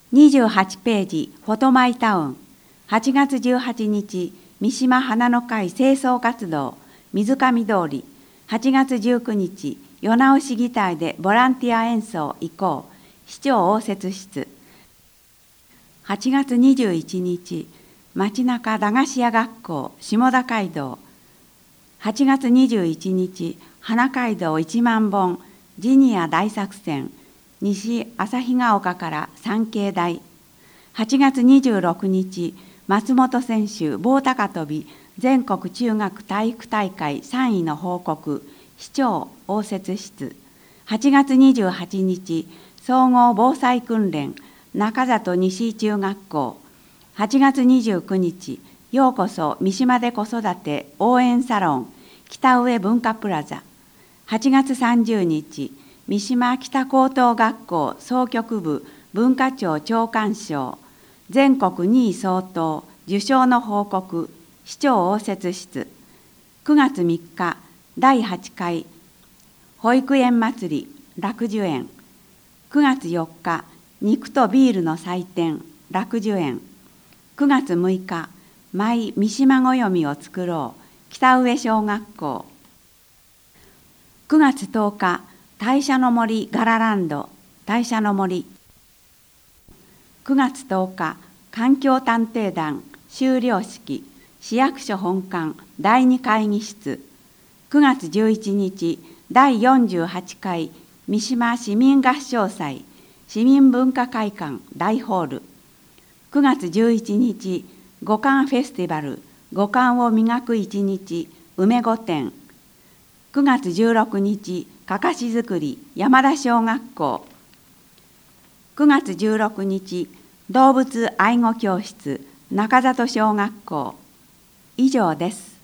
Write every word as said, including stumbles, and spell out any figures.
にじゅうはちページフォトマイタウン。はちがつじゅうはちにち三島花の会清掃活動水上通り。はちがつじゅうくにち世直し議会でボランティア演奏以降市長応接室。はちがつにじゅういちにち街中駄菓子屋学校下田街道。はちがつにじゅういちにち花街道いちまんぼんジニア大作戦西旭ヶ丘から三景台。はちがつにじゅうろくにち松本選手棒高跳び全国中学体育大会さんいの報告市長応接室。はちがつにじゅうはちにち総合防災訓練中里西中学校。はちがつにじゅうくにちようこそ三島で子育て応援サロン北上文化プラザ。はちがつさんじゅうにち三島北高等学校総局部文化庁長官賞全国にい相当受賞の報告市長応接室。くがつみっかだいはちかい保育園祭り楽寿園。くがつよっか肉とビールの祭典楽寿園。くがつむいかマイ三島暦を作ろう北上小学校。くがつとおか大社の森ガラランド大社の森。くがつとおか環境探偵団修了式市役所本館だいにかいぎ室。くがつじゅういちにちだいよんじゅうはちかい三島市民合唱祭市民文化会館大ホール。くがつじゅういちにち五感フェスティバル五感を磨く一日梅御殿。くがつじゅうろくにちかかし作り山田小学校。くがつじゅうろくにち動物愛護教室中里小学校。以上です。